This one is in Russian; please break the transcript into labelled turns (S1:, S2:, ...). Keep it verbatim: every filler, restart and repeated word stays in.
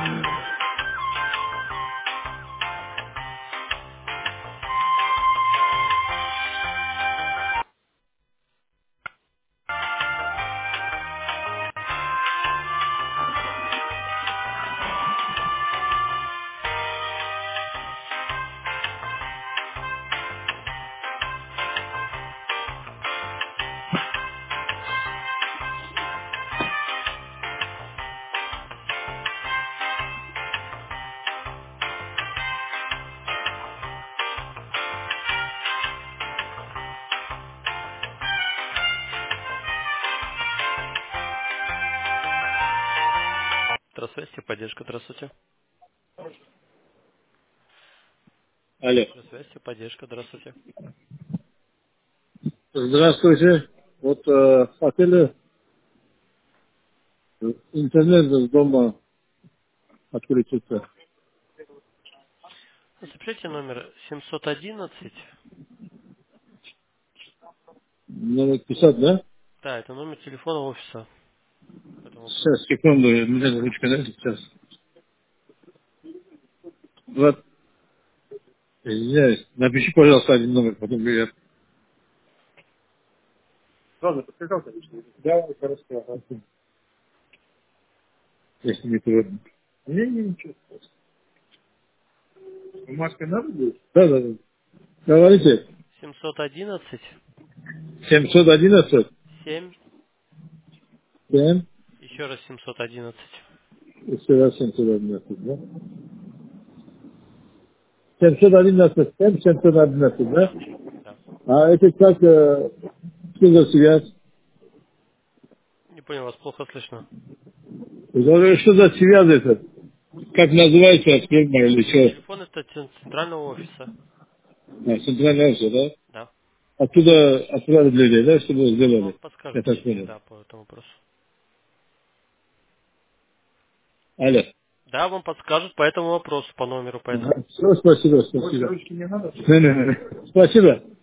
S1: Здравствуйте, поддержка, здравствуйте.
S2: Алло.
S1: Здравствуйте, поддержка, здравствуйте.
S2: Здравствуйте. Вот э, хотели интернет из дома отключиться.
S1: Ну, Запишите номер семьсот одиннадцать.
S2: Надо писать, да?
S1: Да, это номер телефона офиса по этому вопросу.
S2: Сейчас, секунду, у меня ручка, да, сейчас. Вот, извиняюсь. Напиши, пожалуйста, один номер, потом я... Ладно, подскакал, конечно. Да, хорошо. Ага. Если не трудно. Не, не, ничего. Бумажка надо будет? Да, да, да. Говорите.
S1: семьсот одиннадцать
S2: семьсот одиннадцать,
S1: семь,
S2: семь,
S1: еще раз семьсот одиннадцать.
S2: еще раз семьсот одиннадцать, да? семьсот одиннадцать, семь, семьсот одиннадцать, да?
S1: Да.
S2: А это как, э, что за связь?
S1: Не понял, вас плохо слышно.
S2: Я говорю, что за связь это? Как называется фирма или что?
S1: Телефон это цен- центрального офиса.
S2: А, центральная офис, да?
S1: Да.
S2: Оттуда отправили людей, да, чтобы
S1: Ну, вам
S2: сделали? Я
S1: подскажут,
S2: так
S1: точнее,
S2: понял.
S1: да, по этому вопросу.
S2: Алло.
S1: Да, вам подскажут по этому вопросу, по номеру, по этому.
S2: Все, спасибо, спасибо. Не, не, не. Спасибо.